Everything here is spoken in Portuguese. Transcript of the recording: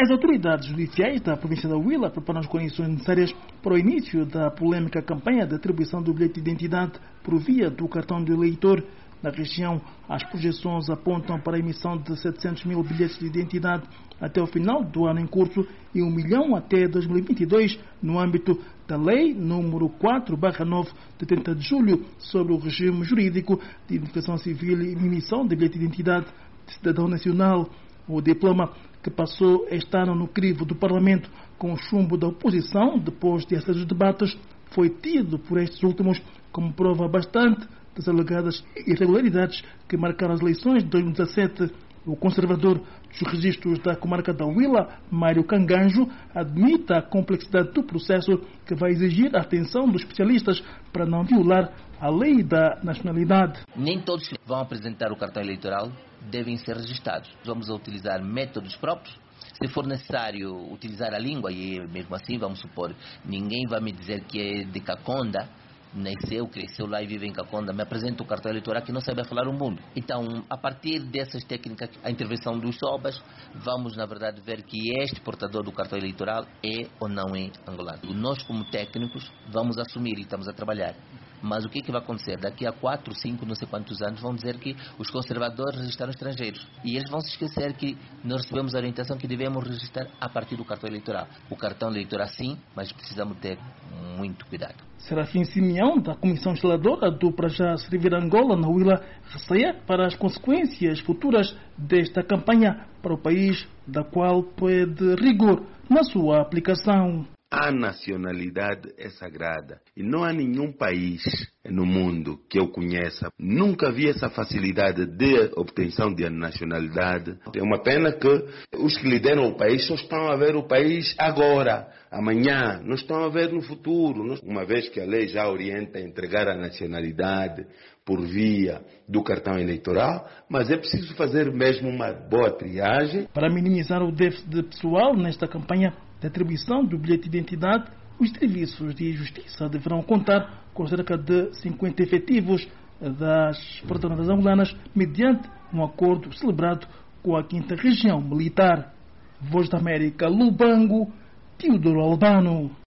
As autoridades judiciais da província da Huila preparam as condições necessárias para o início da polêmica campanha de atribuição do bilhete de identidade por via do cartão do eleitor. Na região, as projeções apontam para a emissão de 700 mil bilhetes de identidade até o final do ano em curso e 1 milhão até 2022, no âmbito da Lei número 4/9, de 30 de julho, sobre o regime jurídico de identificação civil e emissão de bilhete de identidade de cidadão nacional. O diploma, que passou este ano no crivo do Parlamento com o chumbo da oposição, depois de esses debates, foi tido por estes últimos como prova bastante das alegadas irregularidades que marcaram as eleições de 2017. O conservador dos registros da comarca da Huila, Mário Canganjo, admite a complexidade do processo que vai exigir a atenção dos especialistas para não violar a lei da nacionalidade. Nem todos que vão apresentar o cartão eleitoral devem ser registrados. Vamos utilizar métodos próprios. Se for necessário utilizar a língua, e mesmo assim, vamos supor, ninguém vai me dizer que é de Caconda, nasceu, cresceu lá e vive em Caconda, me apresenta o cartão eleitoral que não sabe falar o mundo. Então, a partir dessas técnicas, a intervenção dos SOBAS, vamos, na verdade, ver que este portador do cartão eleitoral é ou não é angolano. Nós, como técnicos, vamos assumir e estamos a trabalhar. Mas o que vai acontecer? Daqui a 4, 5, não sei quantos anos, vão dizer que os conservadores registraram estrangeiros. E eles vão se esquecer que nós recebemos a orientação que devemos registrar a partir do cartão eleitoral. O cartão eleitoral sim, mas precisamos ter muito cuidado. Serafim Simeão, da Comissão Instaladora do Para Já Servir Angola, na Huila, receia para as consequências futuras desta campanha para o país, da qual pede rigor na sua aplicação. A nacionalidade é sagrada e não há nenhum país no mundo que eu conheça. Nunca vi essa facilidade de obtenção de nacionalidade. É uma pena que os que lideram o país só estão a ver o país agora, amanhã, não estão a ver no futuro. Uma vez que a lei já orienta a entregar a nacionalidade por via do cartão eleitoral, mas é preciso fazer mesmo uma boa triagem. Para minimizar o déficit de pessoal nesta campanha de atribuição do bilhete de identidade, os serviços de justiça deverão contar com cerca de 50 efetivos das Forças Armadas angolanas, mediante um acordo celebrado com a 5ª Região Militar. Voz da América, Lubango, Teodoro Albano.